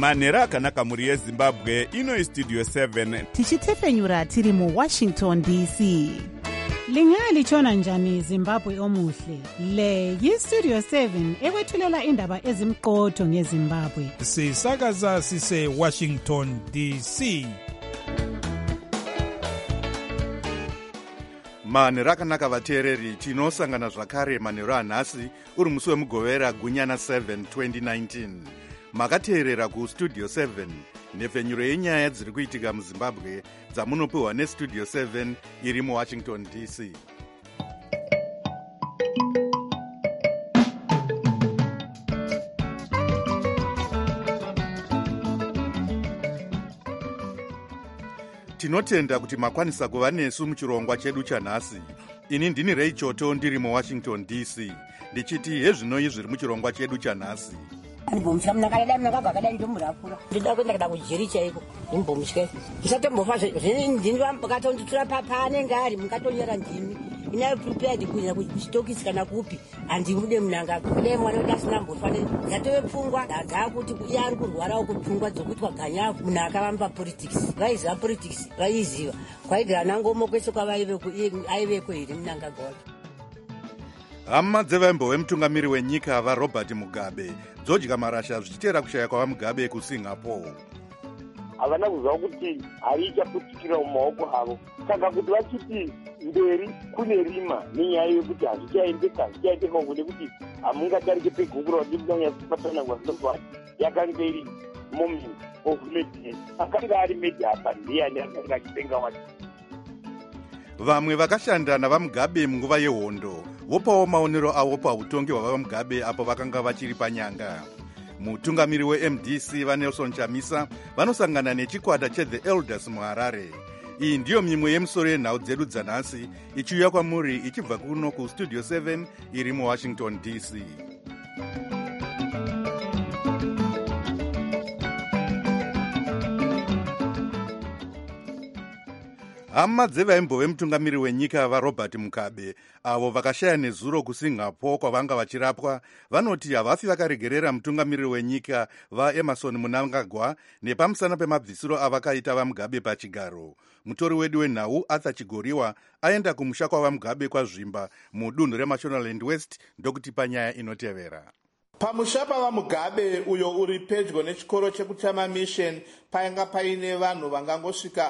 manhero akanaka mhuri yezimbabwe. Ino istudio 7 tichitefenyura tiri muWashington DC. Lingalitshona njani Zimbabwe omuhle? Le yistudio 7 ekwethulela indaba ezimqotho ngeZimbabwe. Sisakaza sise Washington DC. manhero akanaka vateereri, tinosangana zvakare manhero anhasi uri musi wemugovera gunyana 7 2019. makateerera kustudio 7 nhefenyuro yenyaya dziri kuitika muzimbabwe dzamunopiwa nestudio 7 iri muWashington DC. tinotenda kuti makwanisa kuva nesu muchirongwa chedu chanhasi. ini ndini Ray Choto ndiri muWashington DC ndichiti hezvinoi zviri muchirongwa chedu chanhasi. Ndibomshya mna kala mna kagakala ndomurakura ndida kwenda kada kujericha iko ndimbomshya isatombofa ndini vambakato nditura papane ngari mukatonyera ndimi ina prepared kunya kuchitokisi kana kupi andimude mnanga kule mwana udasina mbofane yatove pfungwa dadza kuti yari kurwara ukupfungwa dzokutwa ganyafu munaka vamba politics vaiziva politics vaiziva kwaigara nangomo kwese kwavaive aiveko iri mnanga gola. hama dzevaimbo vemutungamiri wenyika vaRobert Mugabe dzodya marasha zvichiteera kushaya kwavamugabe kuSingapore. havana kuziva kuti hari ichaputikira mumaoko avo, saka kuti vachiti mberi kune rima nenyaya yekuti hazvichaendeka ngode kuti hamungatarike pegungura vachinyanyasipatanangwa zvinobva yakanga iri moment of madness. akanga ari medhapa ndiyani akanga achipenga wacho. vamwe vakashanda navamugabe munguva yehondo vopawo maonero avo pautongi hwavamugabe apo vakanga vachiri panyanga. mutungamiri weMDC vaNelson Chamisa vanosangana nechikwata cheThe Elders muHarare. iyi ndiyo mimwe yemisoro yenhau dzedu dzanhasi ichiuya kwamuri ichibva kuno kustudio 7 iri muWashington DC. hama dzevaimbo vemutungamiri wenyika vaRobert Mugabe avo vakashaya nezuro kuSingapore kwavanga vachirapwa vanoti havafi vakaregerera mutungamiri wenyika vaEmerson Mnangagwa nepamusana pemabvisiro avakaita vaMugabe pachigaro. mutori wedu wenhau Arthur Chigoriwa aenda kumusha kwavaMugabe kwazvimba mudunhu reMashonaland West ndokutipa nyaya inotevera. pamusha pavaMugabe uyo uri pedyo nechikoro chekutama mission painga paine vanhu vangangosvika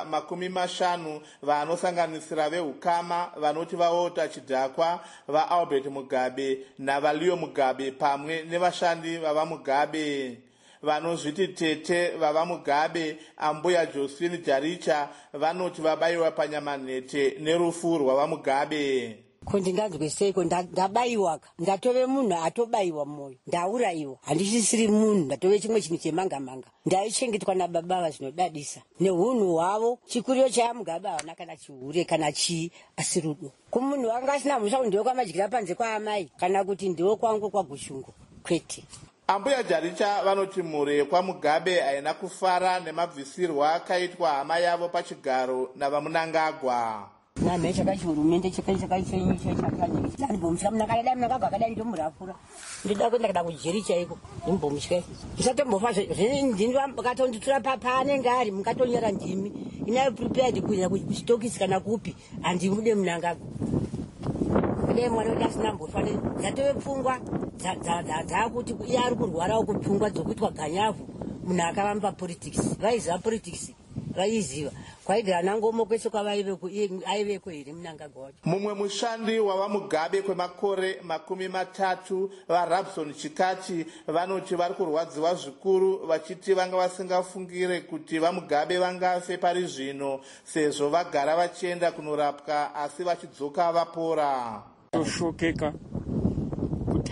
50 vanosanganisira veukama vanoti vaota chidhakwa vaAlbert Mugabe navaLeo Mugabe pamwe nevashandi vavaMugabe. vanozviti tete vavaMugabe ambuya Josephine Jaricha vanoti vabayiwa panyamanhete nerufu rwavaMugabe. kondinganzwe seiko ndabayiwaka ndatove munhu atobayiwa mwoyo ndaurayiwa handichisiri munhu ndatove chimwe chinhu chemangamanga ndaichengetwa nababa zvinodadisa neunhu hwavo. chikuriyo chaMugabe havana kana chihure kana chii asi rudo kumunhu wanga asina mhosva kuti ndiwo kwamadyira panze kwaamai kana kuti ndiwo kwangu kwagushungu kwete. ambuya Jaricha vanoti mhuri kwaMugabe haina kufara nemabvisirwa akaitwa hama yavo pachigaro navaMnangagwa. name chakachihurumende chakaimbomshya mna kala mnangagwa ndomurakura ndida kwenda kada kujericha iko ndimbomshya isatombofa ndini vambakato nditura papane ngari mukatonyera ndimi ina prepared kunya kuchitokisi kana kupi andimude mnangagwa kule mwana udasina mbofane yatove pfungwa dzaa kuti yari kurwara ukupfungwa dzokutwa ganyafu munhu akavamba politics vaiziva politics vaiziva kwaigara nangomo kwese kwavaiveko iri Mnangagwa wacho. mumwe mushandi wavaMugabe kwemakore 30 vaRabson Chikachi vanoti vari kurwadziwa zvikuru vachiti vanga vasingafungire kuti vaMugabe vangafe pari zvino sezvo vagara vachienda kunorapwa asi vachidzoka vapora. toshokeka kuti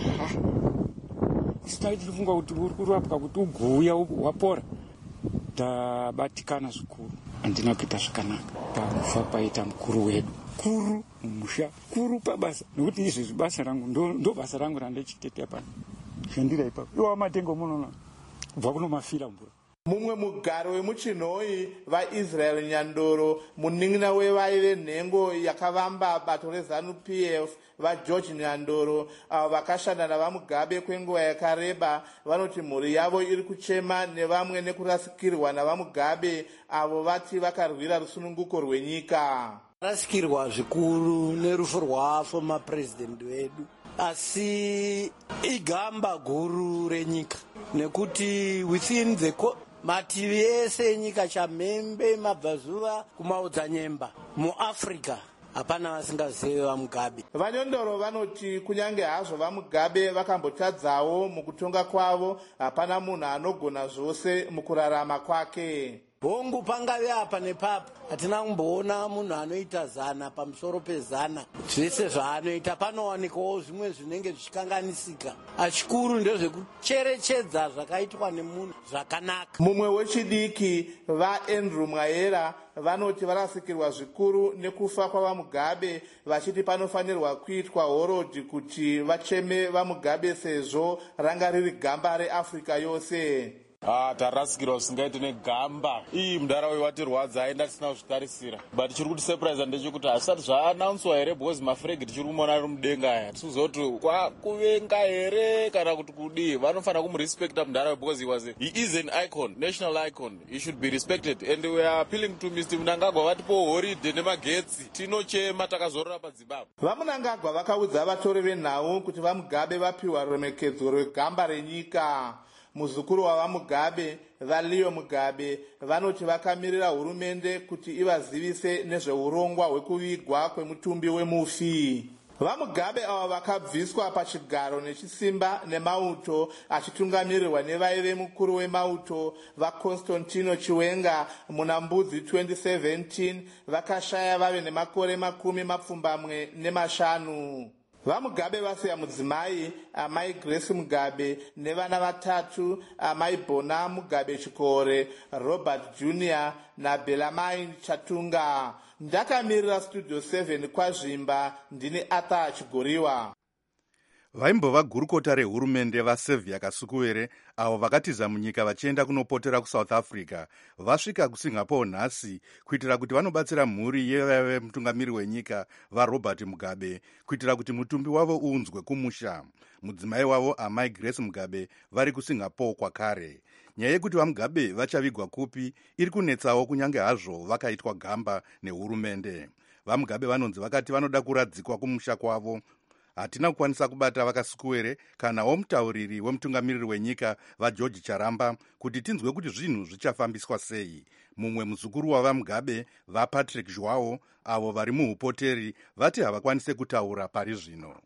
sitaiti tifunga kuti uri kurapwa kuti ugouya wapora. ndabatikana zvikuru handina kuita zvakanaka pakufa paita mukuru wedu kuru mumusha kuru pabasa nekuti izvezvi basa rangu ndo basa rangu randichitetea pano zvendira ipapo iwawo matengo munona kubva kunomafira mvura. mumwe mugaro wemuchinhoi vaisrael nyandoro, munin'ina wevaive nhengo yakavamba bato rezanu-pf vageorge nyandoro, avo vakashanda navamugabe kwenguva yakareba, vanoti mhuri yavo iri kuchema nevamwe nekurasikirwa navamugabe avo vati vakarwira rusununguko rwenyika. Rasikirwa zvikuru nerufu rwafoma purezidendi wedu, asi igamba guru renyika, nekuti within the mativi ese enyika, chamhembe, mabvazuva kumaodzanyemba, muafrica hapana vasingazive vamugabe. Vanyondoro vanoti kunyange hazvo vamugabe vakambotadzawo mukutonga kwavo, hapana munhu anogona zvose mukurarama kwake. Hongu pangave apa nepapa hatina kumboona munhu anoita zana pamusoro pezana. Zvese zvaanoita panowanikawo zvimwe zvinenge zvichikanganisika. Achikuru ndezvekucherechedza zvakaitwa nemunhu zvakanaka. Mumwe wechidiki vaAndrew Mwaera vanoti varasikirwa zvikuru nekufa kwavamugabe, vachiti panofanirwa kuitwa horodhi kuti vacheme vamugabe sezvo ranga riri gamba reAfrica yose. Tarasikirwa zvisingaite negamba. Iyi mundarawe watirwadza aenda tisina kuzvitarisira, but chiri kutisepuraisa ndechekuti hasati zvaanaunswa here, because mafuregi tichiri kumona ari mudenga aya, tisizoti kwakuvenga here kana kuti kudii. Vanofanira kumurespekta mundarawe because he is an icon, national icon. He should be respected, and we are appealing to Mr. Mnangagwa vatipo holiday nemagetsi, tinochema takazorora paZimbabwe. VaMnangagwa vakaudza vatori venhau kuti vamugabe vapiwa ruremekedzo rwegamba renyika. Muzukuru wavamugabe vaLeo Mugabe vanoti vakamirira hurumende kuti ivazivise nezveurongwa hwekuvigwa kwemutumbi wemufi. VaMugabe ava vakabviswa pachigaro nechisimba nemauto, achitungamirirwa nevaive mukuru wemauto vaConstantino Chiwenga muna Mbudzi 2017, vakashaya vave nemakore 25. VaMugabe vasiya mudzimai amai Grace Mugabe nevana vatatu, amai Bona Mugabe Chikore, Robert Jr. naBelamai Chatunga. Ndakamirira Studio 7 kwaZvimba, ndini Ata Chigoriwa. Vaimbova gurukota rehurumende vaSevia Kasukuwere avo vakatiza munyika vachienda kunopotera kuSouth Africa vasvika kuSingapore nhasi kuitira kuti vanobatsira mhuri yevaive mutungamiri wenyika vaRobert Mugabe kuitira kuti mutumbi wavo uunzwe kumusha. Mudzimai wavo amai Grace Mugabe vari kuSingapore kwakare. Nyaya yekuti vaMugabe vachavigwa kupi iri kunetsawo kunyange hazvo vakaitwa gamba nehurumende. VaMugabe vanonzi vakati vanoda kuradzikwa kumusha kwavo. Hatina kukwanisa kubata vaKasukuwere kanawo mutauriri wemutungamiriri wenyika vaGeorge Charamba kuti tinzwe kuti zvinhu zvichafambiswa sei. Mumwe muzukuru wavaMugabe vaPatrick Joao avo vari muupoteri vati havakwanise kutaura pari zvino.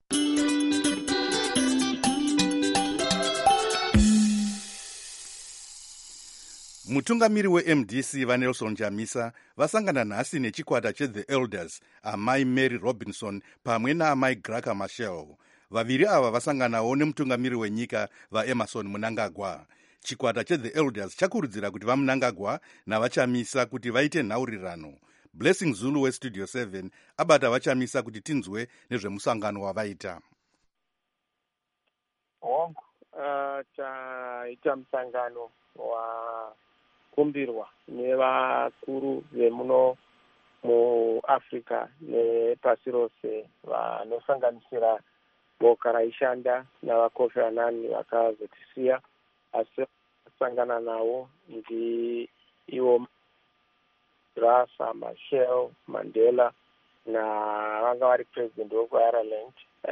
Mutungamiri weMDC vaNelson Chamisa vasangana nhasi nechikwata cheThe Elders, amai Mary Robinson pamwe naamai Graca Machel. Vaviri ava vasanganawo nemutungamiri wenyika vaEmmerson Mnangagwa. Chikwata cheThe Elders chakurudzira kuti vaMnangagwa navaChamisa kuti vaite nhaurirano. Blessing Zulu weStudio 7 abata vaChamisa kuti tinzwe nezvemusangano wavaita. Taita musangano kumbirwa nevakuru vemuno muAfrica nepasi rose vanosanganisira boka raishanda navaKofi Annan vakazotisiya, asi vasangana navo ndi ivo Graca Machel, Mandela navanga vari president wekuIreland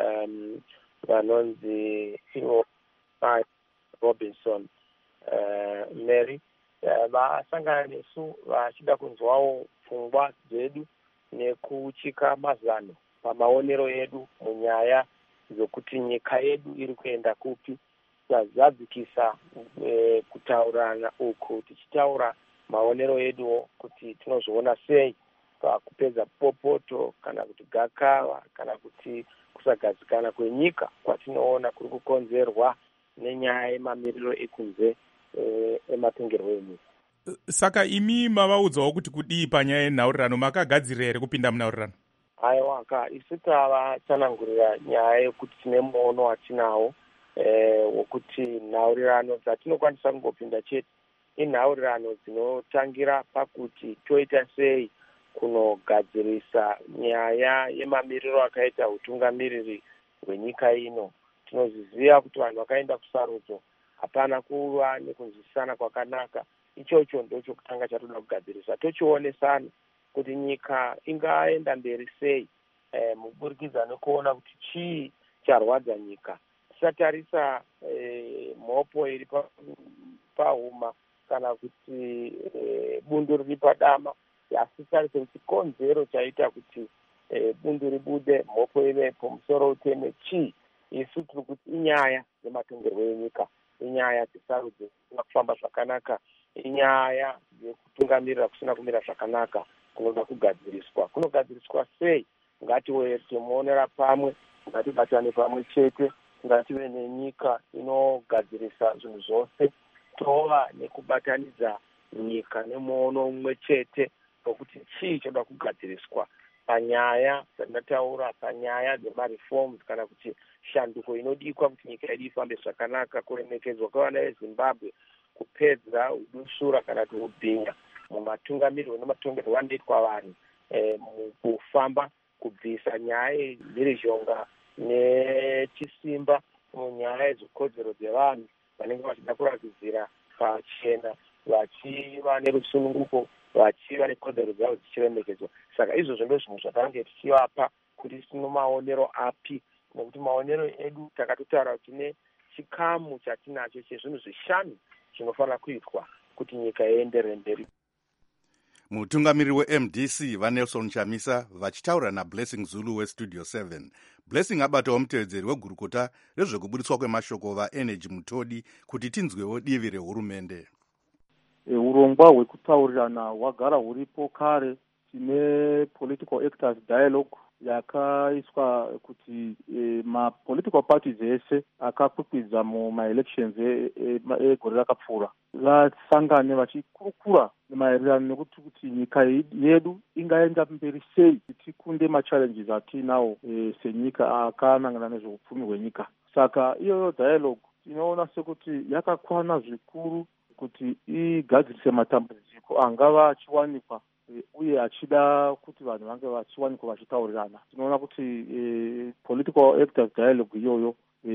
vanonzi ivo Robinson Mary. Vasangana nesu vachida kunzwawo pfungwa dzedu nekuchika mazano pamaonero edu munyaya dzokuti nyika yedu iri kuenda kupi. Tazadzikisa kutaurana uku tichitaura maonero edu kuti tinozviona sei pakupedza popoto kana kuti gakava kana kuti kusagadzikana kwenyika kwatinoona kuri kukonzerwa nenyaya yemamiriro ekunze ematongerwo enyika. Saka imi mavaudzawo kuti kudii panyaya yenhaurirano, makagadzirira here kupinda munhaurirano? Aiwa, isu tava tanangurira nyaya yekuti tine muono watinawo wokuti nhaurirano dzatinokwanisa kungopinda chete inhaurirano dzinotangira pakuti toita sei kunogadzirisa nyaya yemamiriro akaita utungamiriri hwenyika ino. Tinoziziva kuti vanhu vakaenda kusarudzo hapana kuva nekunzwisisana kwakanaka. Ichocho ndochokutanga chatoda kugadzirisa, tochionesana kuti nyika ingaenda mberi sei muburikidza nekuona kuti chii charwadza nyika. Tisatarisa mhopo iri pahuma kana kuti bundo riri padama, asi tarise kuti konzero chaita kuti bundo ribude, mhopo ivepo, musoro uteme, chii. Isu tiri kuti inyaya dzematongerwo enyika, inyaya dzesarudzo dzisina kufamba zvakanaka, inyaya dzekutungamirira kusina kumira zvakanaka kunoda kugadziriswa. Kunogadziriswa sei? Ngatiwe timuonera pamwe, ngatibatane pamwe chete, ngative nenyika inogadzirisa zvinhu zvose, tova nekubatanidza nyika nemuono umwe chete wekuti chii choda kugadziriswa panyaya dzandataura, panyaya dzemareforms kana kuti shanduko inodikwa kuti nyika yedu ifambe zvakanaka, kuremekedzwa kwevana veZimbabwe, kupedza udusura kana kuti ubhinya mumatungamiriro nematongerwo anoitwa vanhu mukufamba, kubvisa nyaya yemhirizhonga nechisimba munyaya yezvikodzero dzevanhu vanenge vachida kuratidzira pachena, vachiva nerusununguko, vachiva nekodzero dzavo dzichiremekedzwa. Saka izvozvo ndo zvinhu zvatange tichivapa kuti tino maonero api, nekuti maonero edu takatotaura kuti tine chikamu chatinacho chezvinhu zvishanu zvinofanira kuitwa kuti nyika ienderere mberi. Mutungamiriri weMDC vaNelson Chamisa vachitaura naBlessing Zulu weStudio 7. Blessing abatawo mutevedzeri wegurukota rezvekuburitswa kwemashoko vaEnergy Mutodi kuti tinzwewo divi rehurumende. Urongwa hwekutaurirana hwagara huripo kare. Tine political actors dialogue yakaiswa kuti ma-political parties ese akakwikwidzwa mumaelections egore rakapfuura vasangane vachikurukura maererano nekuti kuti nyika yedu ingaenda mberi sei tikunde machallenges atinawo senyika akanangana nezveupfumi hwenyika. Saka iyoyo dialogue tinoona sekuti yakakwana zvikuru kuti igadzirise matambudziko angava achiwanikwa uye achida kuti vanhu vange vachiwanikwa vachitaurirana. Tinoona kuti political actors dialogue iyoyo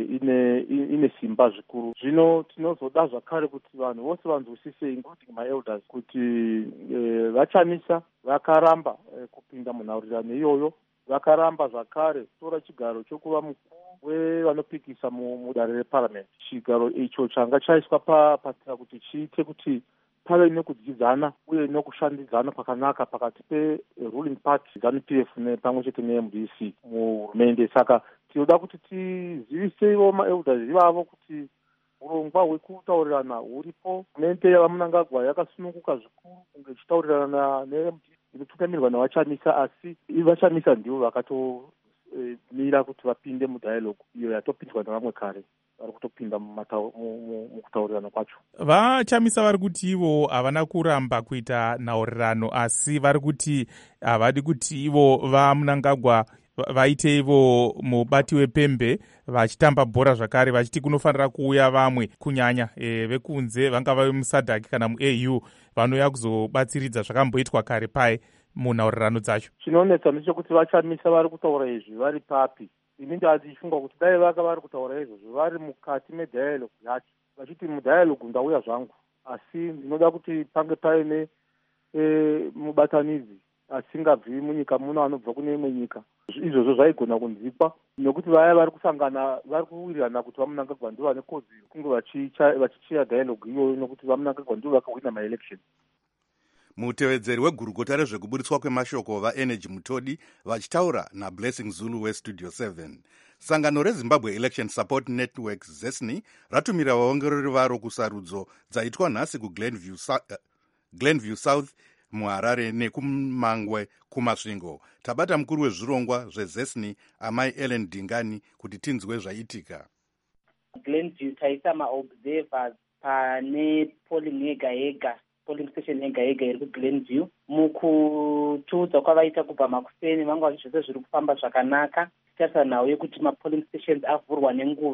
ine simba zvikuru. Zvino tinozoda zvakare kuti vanhu vose vanzwisise, including my-elders, kuti vaChamisa vakaramba kupinda munhaurirano iyoyo, vakaramba zvakare tora chigaro chokuva mukuru wevanopikisa mudare reparliament. Chigaro icho changa chaiswa patira kuti chiite kuti pave nekudzidzana uye nekushandidzana kwakanaka pakati pe-ruling party ZANU-PF pamwe chete neMDC muhurumende. Saka tinoda kuti tizivisewo ma-elders ivavo kuti urongwa hwekutaurirana huripo. Hurumende yavaMnangagwa yakasununguka zvikuru kunge ichitaurirana neMDC inotungamirirwa navaChamisa, asi vaChamisa ndivo vakatomira kuti vapinde mudialogue iyo yatopinzwa nevamwe kare vari kutopinda mukutaurirana kwacho. VaChamisa vari kuti ivo havana kuramba kuita nhaurirano, asi vari kuti havadi kuti ivo vaMnangagwa vaite ivo mubati wepembe vachitamba bhora zvakare, vachiti kunofanira kuuya vamwe kunyanya vekunze vangava vemusadhaki kana muAU vanouya kuzobatsiridza zvakamboitwa kare pai munhaurirano dzacho. Chinonetsa ndechekuti vaChamisa vari kutaura izvi vari papi. Ini ndichifunga kuti dai vaka vari kutaura izvozvo vari mukati medialogue yacho, vachiti mudialogue ndauya zvangu, asi ndinoda kuti pange paine mubatanidzi asingabvi munyika muno anobva kune imwe nyika. Izvozvo zvaigona kunzikwa nekuti vaya vari kusangana vari kuwirirana kuti vaMnangagwa ndivo vane kodzero kunge vachichaya dialogue iyoyo, nokuti vaMnangagwa ndivo vakawina maelection. Mutevedzeri wegurukota rezvekuburitswa kwemashoko vaEnergy Mutodi vachitaura naBlessing Zulu weStudio 7. Sangano reZimbabwe Election Support Network ZESNI ratumira vaongorori varo kusarudzo dzaitwa nhasi kuGlenview South muHarare nekumangwe kumasvingo. Tabata mukuru wezvirongwa zveZESNI Amai Ellen Dingani kuti tinzwe zvaitika. Glenview taisa maobservers pane polling yega polling station yega iri kuGlenview. Mukutuudza kwavaita kubva makuseni vanga zvose zviri kufamba zvakanaka. Titarisa nhau yekuti mapolling stations avhurwa nenguva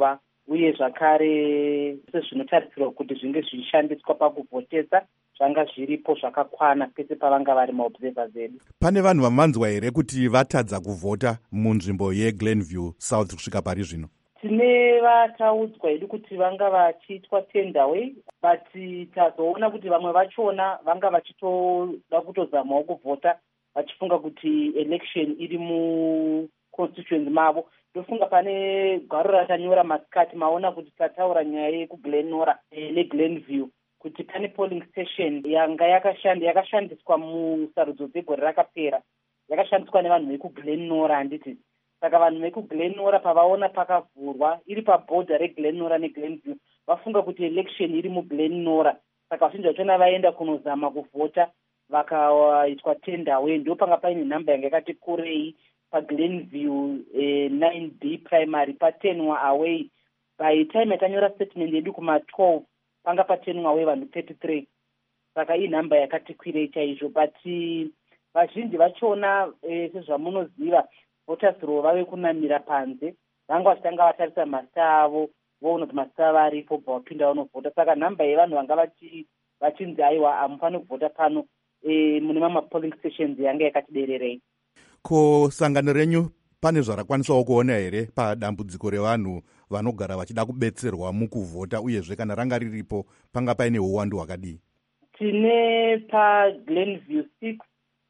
uye zvakare sezvinotarisirwa kuti zvinge zvishandiswa pakuvhotesa zvanga zviripo zvakakwana pese pavanga vari maobservers edu. Pane vanhu vamanzwa here kuti vatadza kuvhota munzvimbo yeGlenview South kusvika pari zvino? Tine vataudzwa hedu kuti vanga vachiitwa tendaway, but tazoona kuti vamwe vachona vanga vachitoda kutozamawo kuvhota vachifunga kuti election iri muconstituency mavo. Ndofunga pane gwaro ratanyora masikati maona kuti tataura nyaya yekuGlenora neGlenview kuti pane polling station yanga yakashandiswa musarudzo dzegore rakapera, yakashandiswa nevanhu vekuGlenora handiti. Saka vanhu vekuGlenora pavaona pakavhurwa iri pabhodha reGlenora neGlenview vafunga kuti election iri muGlenora, saka vazhinji vachona vaenda kunozama kuvhota vakaitwa tendaway. Ndo panga paine nhamba yanga yakati kurei paGlenview 9B primary patenwa away. By time yakanyora statement yedu kuma12 panga patenwa away vanhu 33, saka hii nhamba yakati kwirei chaizvo. But vazhinji vachona sezvamunoziva voters row vave kunamira panze, vanga vachitanga vatarisa masita avo voona kuti masita avo aripo bvavapinda vanovhota. Saka nhamba yevanhu vanga vachinzi aiwa hamufani kuvhota pano mune mamwe polling stations yanga yakati dererei. Ko sangano renyu pane zvarakwanisawo kuona here padambudziko revanhu vanogara vachida kubetserwa mukuvhota, uyezve kana ranga riripo panga paine uwandu hwakadii? Tine paGlenview 6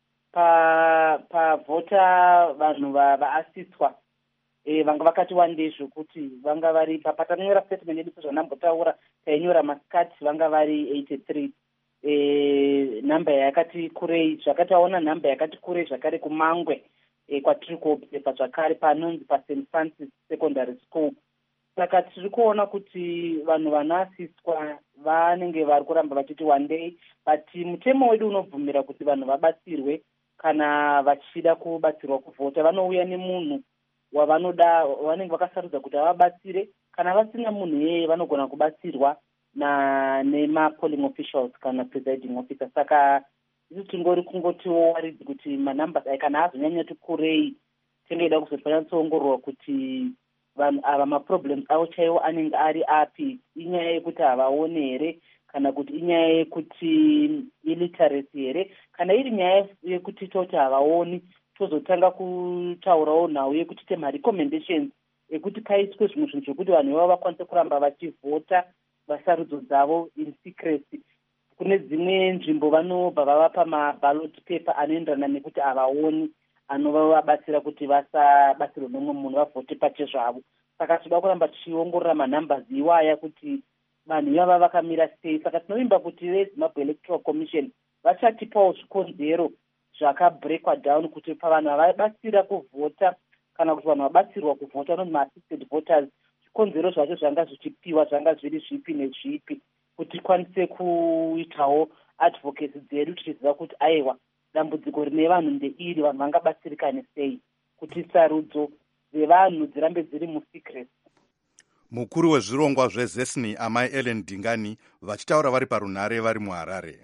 pavhota vanhu vaasiswa vanga vakati wandei zvokuti vanga vari patanyora statement yedu sezvanambotaura tainyora masikati vanga vari 83. Nhamba yakati kurei zvakataona nhamba yakati kurei zvakare kumangwe kwatiri kuobserva zvakare panonzi paSt Francis Secondary School. Saka tiri kuona kuti vanhu vanoasiswa vanenge vari kuramba vachiti wandei, but mutemo wedu unobvumira kuti vanhu vabatsirwe kana vachida kubatsirwa kuvhota. Vanouya nemunhu wavanoda, vanenge vakasarudza kuti avabatsire. Kana vasina munhu yeye vanogona kubatsirwa nema-polling officials kana presiding officer. Saka isu tingori kungotiwo waridzi kuti manambas kana azonyanyati kurei tingeida kuzotanyatsoongororwa kuti vanhu ava maproblems avo chaiwo anenge ari api. Inyaya yekuti havaone here, kana kuti inyaya yekuti illiteracy here, kana iri nyaya yekuti toti havaoni tozotanga kutaurawo nhau yekuti ite marecommendations ekuti paiswe zvimwe zvinhu zvokuti vanhu ivavo vakwanise kuramba vachivhota vasarudzo dzavo in secrecy. Kune dzimwe nzvimbo vanobva vavapa maballot paper anoenderana nekuti havaoni anovabatsira kuti vasabatsirwe nomwe munhu vavhote pachezvavo. Saka tinoda kuramba tichiongorora manambers iwaya kuti vanhu ivava vakamira sei. Saka tinovimba kuti veZimbabwe Electoral Commission vachatipawo zvikonzero zvakabreakwa down kuti pavanhu vavabatsira kuvhota kana kuti vanhu vabatsirwa kuvhota vanonzi ma-assisted voters, zvikonzero zvacho zvanga zvichipiwa zvanga zviri zvipi nezvipi, kuti tikwanise kuitawo advocacy dzedu tichiziva kuti aiwa dambudziko rine vanhu ndeiri, vanhu vangabatsirikane sei kuti sarudzo dzevanhu dzirambe dziri musecrecy. Mukuru wezvirongwa zveZesni Amai Ellen Dingani vachitaura vari parunhare vari muHarare.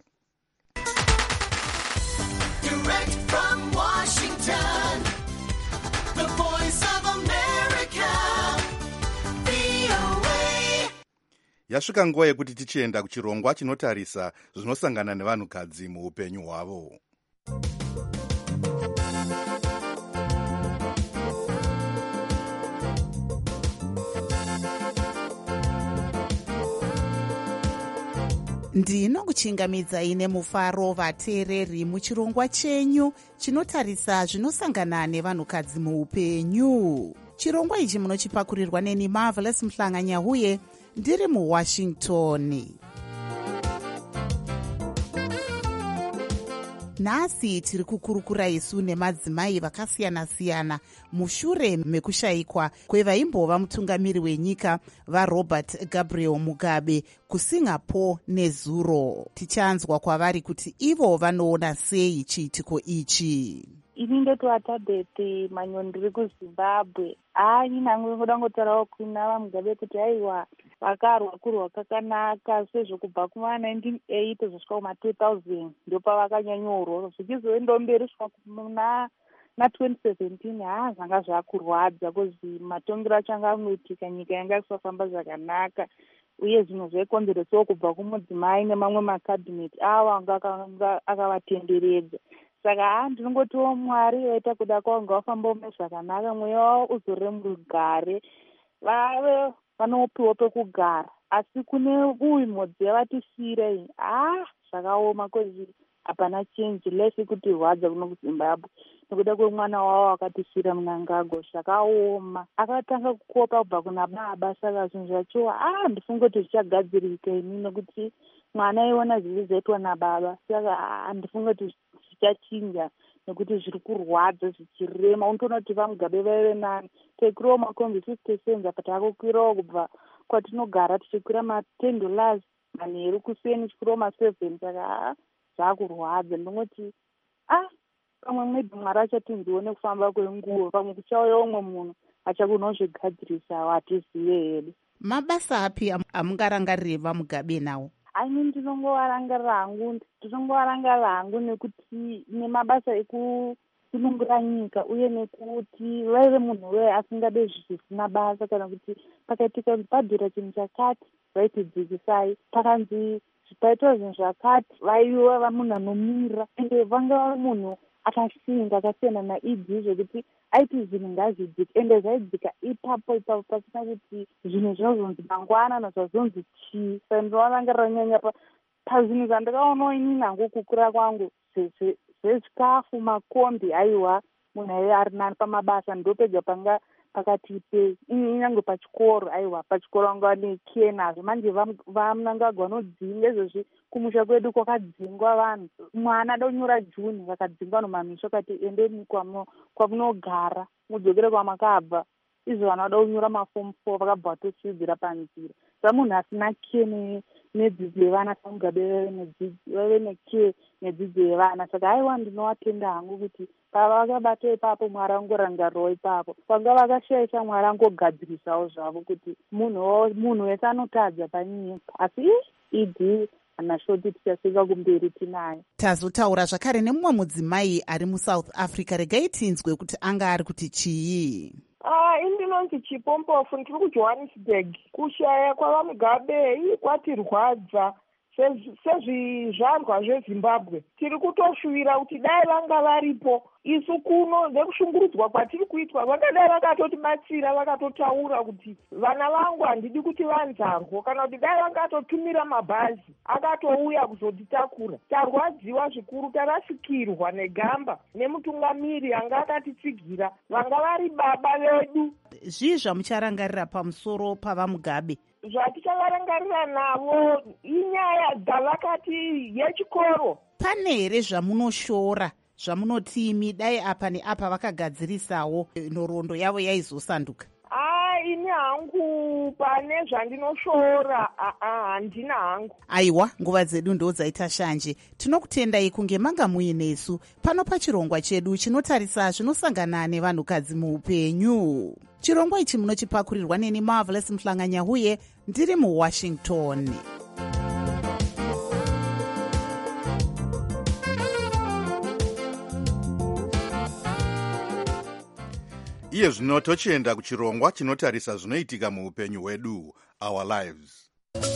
Yasvika nguva yekuti tichienda kuchirongwa chinotarisa zvinosangana nevanhukadzi muupenyu hwavo. Ndinokuchingamidzai nemufaro vateereri muchirongwa chenyu chinotarisa zvinosangana nevanhukadzi muupenyu. Chirongwa ichi munochipakurirwa neni Marvelous Mhlanga-Nyahuye ndiri muWashington. Nhasi tiri kukurukura isu nemadzimai vakasiyana-siyana mushure mekushayikwa kwevaimbova mutungamiri wenyika vaRobert Gabriel Mugabe kuSingapore nezuro. Tichanzwa kwavari kuti ivo vanoona sei chiitiko ichi. Ini ndotovatabhete manyo ndiri kuZimbabwe. Nangu ngoda ngotaurawo kuna vaMugabe kuti aiwa vakarwa kurwa kakanaka sezvokubva kuma1980 zvosvika kuma2000 ndopavakanyanyorwa zvichizoenda mberi kusvika muna na2017 zvanga zvakurwadza kozi matongero acho anga anoitika, nyika yanga isafamba zvakanaka, uye zvinhu zvaikonzeresawo kubva kumudzimai nemamwe makabineti avo anga akavatenderedza. Saka ndinongotiwo Mwari vaita kuda kwavo ngavafamba ume zvakanaka, mweya wavo uzorore murugare, vave vanopiwa pekugara. Asi kune uyu mhodzi yavatisira iyi zvakaoma kozi hapana chenji lesi kuti rwadza kuno kuZimbabwe nekuda kwemwana wavo akatisira Mnangagwa. Zvakaoma, akatanga kukopa kubva kuna baba. Saka zvinhu zvacho ndifunga kuti zvichagadzirika ini nekuti mwana iona zviri zvaitwa nababa. Saka ndifunga kuti zvichachinja nekuti zviri kurwadza zvichirema. Unotoona kuti vaMugabe vaive nani, taikirawo makombi 50 cents apa taakukwirawo kubva kwatinogara tichikwira $10 manheru kuseni tichikirawo ma7. Saka zvakurwadza. Ndinoti pamwe maybe Mwari achatinziwo nekufamba kwenguva, pamwe kuchauya umwe munhu achakunozvigadzirisawo, hatizive hedu. Mabasa api amungarangarire vaMugabe nawo? Ani ndinongovarangarira hangu nekuti nemabasa ekusunungura nyika, uye nekuti vaive munhu weye asingade zvisina basa, kana kuti pakaitika bhadhura chinhu chakati vaitidzikisai, pakanzi paitwa zvinhu zvakati vaiva munhu anomira, ende vanga munhu akashinga akasiyana naID zvekuti aiti zvinhu ngazvidzike, ende zvaidzika ipapo pasina kuti zvinhu zvinozonzi mangwana nazvazonzi chii. Saka ndinovarangarira nyanya pazvinhu zvandakaonawo inini hangu kukura kwangu zvezvikafu, makombi, aiwa munhu aive ari nani pamabasa. Ndopega panga pakati inyange pachikoro, aiwa pachikoro vanga vane kiye nazvo. Manje vaMnangagwa vanodzinga izvezvi kumusha kwedu kwakadzingwa vanhu. Mwana ada kunyora Juni vakadzingwa nomamisha ukati endeni kwamunogara mudzokere kwamakabva. Izvo vanhu vada kunyora mafomu 4 vakabva vatosiidzira panzira. Saka munhu asina kiye nedzidzo yevana saMugabe vaive nekiye nedzidzo yevana. Saka aiwa ndinovatenda hangu kuti pavakabata ipapo Mwari angorangarirawo ipapo. Panga vakashaisha Mwari angogadzirisawo zvavo kuti munhu wese anotadza panyika. Asi idi hanashoti tichasvika kumberi tinayo. Tazotaura zvakare nemumwe mudzimai ari muSouth Africa. Regai tinzwe kuti anga ari kuti chii. Indinonzi Chipompofu, ndiri kuJohannesburg. Kushaya kwavaMugabe kwatirwadza sezvizvarwa zveZimbabwe. Tiri kutoshuvira kuti dai vanga varipo isu kuno nekushungurudzwa kwatiri kuitwa, vakadai vakatotibatsira vakatotaura kuti vana vangu handidi kuti vanzarwo, kana kuti dai vangatotumira mabhazi akatouya kuzotitakura. Tarwadziwa zvikuru, tarasikirwa negamba nemutungamiri anga akatitsigira, vanga vari baba vedu. Zvii zvamucharangarira pamusoro pavaMugabe? Zvatichavarangarira navo inyaya dzavakati yechikoro. Pane here zvamunoshora zvamunoti imi dai apa neapa vakagadzirisawo nhoroondo yavo yaizosanduka? Ini hangu pane zvandinoshora handina hangu. Aiwa, nguva dzedu ndo dzaita shanje. Tinokutendai kunge manga muinesu pano pachirongwa chedu chinotarisa zvinosangana nevanhukadzi muupenyu. Chirongwa ichi munochipakurirwa neni Marvelous Mhlanganyahuye, ndiri muWashington. Iye zvino tochienda kuchirongwa chinotarisa zvinoitika muupenyu hwedu, Our Lives.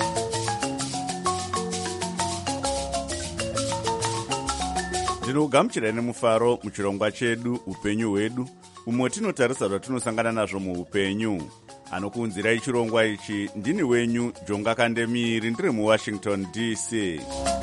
Ndinogamuchirai nemufaro muchirongwa chedu upenyu hwedu, umwe tinotarisa zvatinosangana nazvo muupenyu. Anokuunzirai chirongwa ichi ndini wenyu Jonga Kandemiri, ndiri muWashington DC.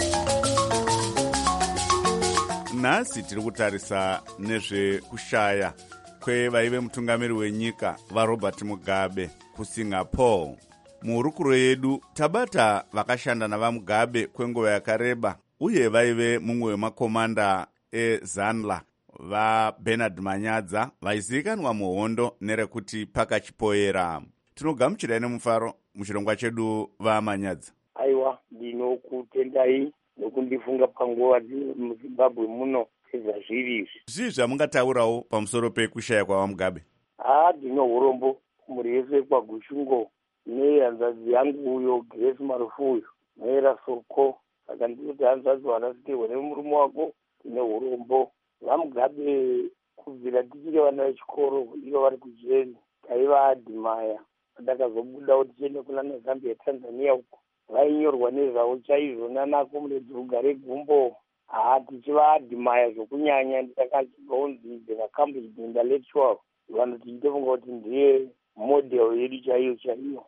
Nhasi tiri kutarisa nezvekushaya kwevaive mutungamiri wenyika vaRobert Mugabe kuSingapore. Muhurukuro yedu tabata vakashanda navaMugabe kwenguva yakareba, uye vaive mumwe wemakomanda eZanla vaBernard Manyadza vaizivikanwa muhondo nerekuti pakachipoera. Tinogamuchirai nemufaro muchirongwa chedu vaManyadza. Aiwa, ndinokutendai nokundifunga panguva muZimbabwe muno sezvazviri. Zvii zvamungataurawo pamusoro pekushaya kwavaMugabe? Ndino urombo kumhuri yese kwaGushungo nehanzvadzi yangu uyo Grace Marufuyo Maera Soko. Saka ndinoti hanzvadzi wanasikirwa nemurume wako ndine urombo. VaMugabe kubvira tichiri vana vechikoro ivo vari kujeni taivaadhimaya. Ndakazobuda kuti tiende kuna naZambia Tanzania uko vainyorwa nezvavo chaizvo nanakomuredi Rugare Gumbo. Tichivaadhimaya zvokunyanya. Ndakachibvaunzi ndevacambridge intellectual vanhu tichitofunga kuti ndiye model yedu chaiyo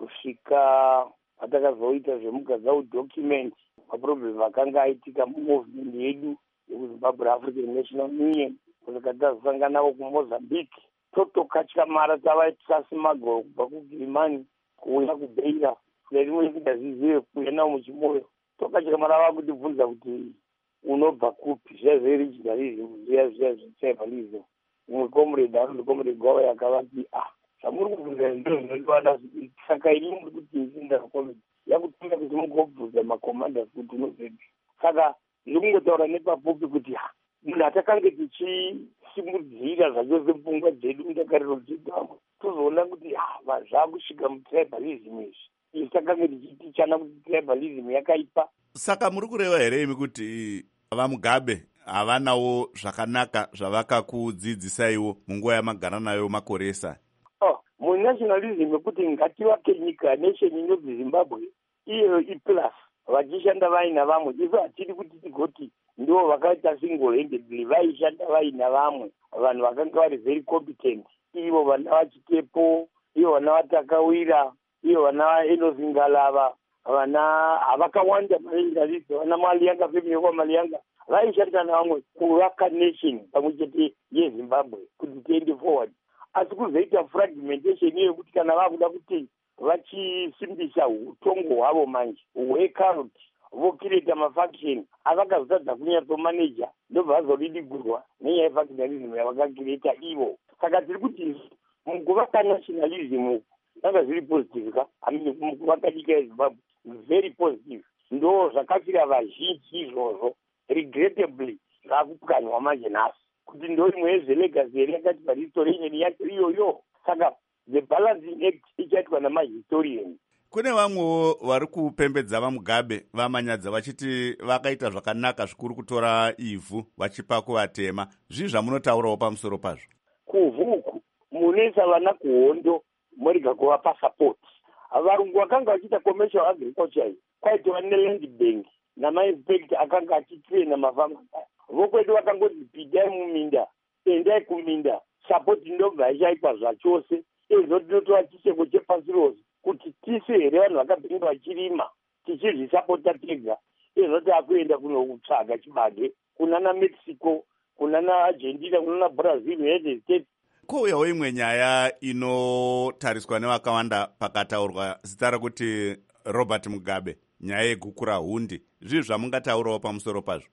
kusvika patakazoita zvemugadzau document maproblem akanga aitika mumovement yedu yekuzimbabwe African National Union. Kusvika tazosangana navo kumozambique totokatyamara tavaitasimagoro kubva kugirimani kuuya kubeira rimwe ndazvizive kuuya navo muchimoyo. Tokatyamara vakutibvunza kuti unobva kupi zviya zveregionalism zviya zvetribalism. Umwe comrade anonzi comrade Gwao akavati zvamuri kubvunza ndo zvinondivada saka ini muri kuti ndindakomedi yakutanga kuti mugobvunza macommanders kuti unobvepi. Saka ndikungotaura nepapopi kuti munhu atakange tichisimudzira zvachose pfungwa dzedu ndakariro dzedu amwe tozoona kuti zvakusvika mutribalism izvi isi takange tichitichana kuti tribalism yakaipa. Saka muri kureva here imi kuti vaMugabe havanawo zvakanaka zvavakakudzidzisaiwo munguva yamagara nayo makoresa? Munationalism yekuti ngativake nyika nation inobva Zimbabwe iyo iplus vachishanda vaina vamwe. Isu hatiri kuti tigoti ndo vakaita single handedly vaishanda vaina vamwe vanhu vakanga vari very competent. Ivo vana vachitepo, ivo vana vatakawira, ivo vana vaenozingalava, vana havakawanda maengalisi, vana Maliyanga family kwa Maliyanga vaishanda navamwe kuvaka nation pamwe chete yeZimbabwe kuti tiende forward. Asi kuzoita fragmentation yekuti kana vakuda kuti vachisimbisa utongo hwavo manje work out vokireta mafaction avakazotadza kunyatsomaneja ndobva vazoridhigurwa nenyaya yefactionalism yavakakireta ivo. Saka tiri kuti mukuvaka nationalism zvanga zviri positive ka mukuvaka nyika yeZimbabwe very positive. Ndo zvakafira vazhinji izvozvo regrettably zvakupwanywa manje nhasi kuti ndo imwe yezvelegacy here yakati pahistorian yacho iyoyo. Saka the balancing act ichaitwa namahistorian. Kune vamwewo vari kupembedza vaMugabe vamanyadza vachiti vakaita zvakanaka zvikuru kutora ivhu vachipa kuvatema. Zvii zvamunotaurawo pamusoro pazvo? Kuvhuku munoisa vana kuhondo muriga kuvapa support. Varungu vakanga vachiita commercial agriculture iyi kwaitova neland bank namainspector akanga achitraina mafama. Vokwedu vakangoti pidai muminda, endai kuminda, support ndobva ichaitwa zvachose. Izvo tinotora chisheko chepasirosi kuti tisi here vanhu vakapinda vachirima tichizvisapota tega. Izvo taakuenda kunotsvaga chibage kunana Mexico, kunana Argentina, kunana Brazil, United States. Kouyawo imwe nyaya inotariswa nevakawanda pakataurwa zita rekuti Robert Mugabe, nyaya yegukura hundi. Zvii zvamungataurawo pamusoro pazvo?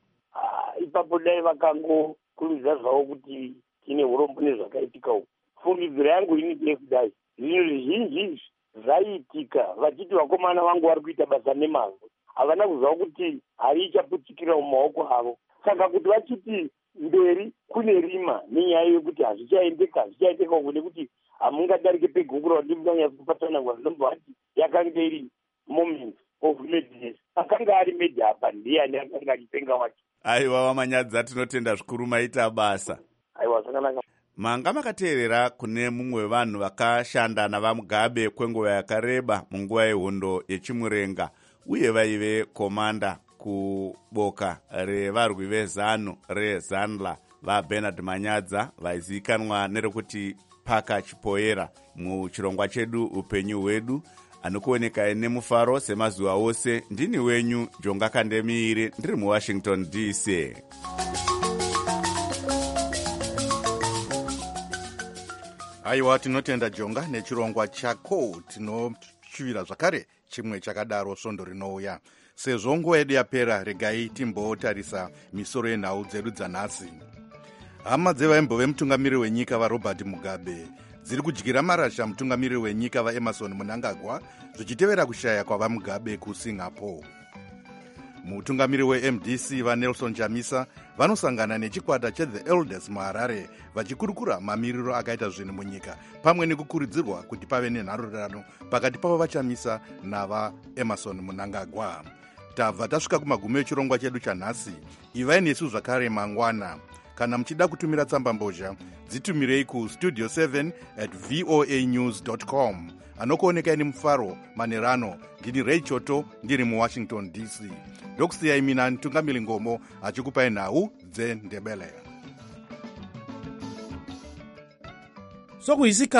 Ipapo dai vakangokurudzira zvavo kuti tine urombo nezvakaitika uku. Fungidziro yangu ini ndeyekudai zvinhu zvizhinji zvaiitika vachiti vakomana vangu vari kuita basa nemazvo havana kuziva kuti hari ichaputikira mumaoko avo. Saka kuti vachiti mberi kune rima nenyaya yekuti hazvichaendeka uku nekuti hamungadarike pegukura ndimanyatsi kupatsanangwa zvinombo vati yakanga iri moment of madness. Akanga ari made apa ndiyani akanga achipenga wacho. Aiwa vamanyadza tinotenda zvikuru maita basa. Aiwa zvakanaka. Manga makateerera kune mumwe wevanhu vakashanda navaMugabe kwenguva yakareba munguva yehondo yechimurenga uye vaive komanda kuboka revarwi vezano reZanla vaBernard Manyadza vaizivikanwa nerekuti Paka Chipoera muchirongwa chedu upenyu hwedu. Anokuoneka nemufaro semazuva ose. Ndini wenyu Jonga Kandemire ndiri muWashington DC. Aiwa, tinotenda Jonga nechirongwa chako. Tinoshuvira zvakare chimwe chakadaro svondo rinouya. Sezvo nguva yedu yapera, regai timbotarisa misoro yenhau dzedu dzanhasi. Hama dzevaimbo mutungamiri wenyika vaRobert Mugabe dziri kudyira marasha mutungamiri wenyika vaEmerson Mnangagwa zvichitevera kushaya kwavaMugabe kuSingapore. Mutungamiri weMDC vaNelson Chamisa vanosangana nechikwata cheThe Elders muHarare vachikurukura mamiriro akaita zvinhu munyika pamwe nekukurudzirwa kuti pave nenharorano pakati pavo vaChamisa navaEmerson Mnangagwa. Tabva tasvika kumagumo echirongwa chedu chanhasi. Ivai nesu zvakare mangwana. kana muchida kutumira tsamba mbozha dzitumirei kustudio 7@voanews.com. anokuonekai nemufaro manerano. ndini Ray Choto ndiri muwashington DC. ndokusiyai mina Ntungamiri Ngomo achikupai nhau dzeNdebele. sokuisika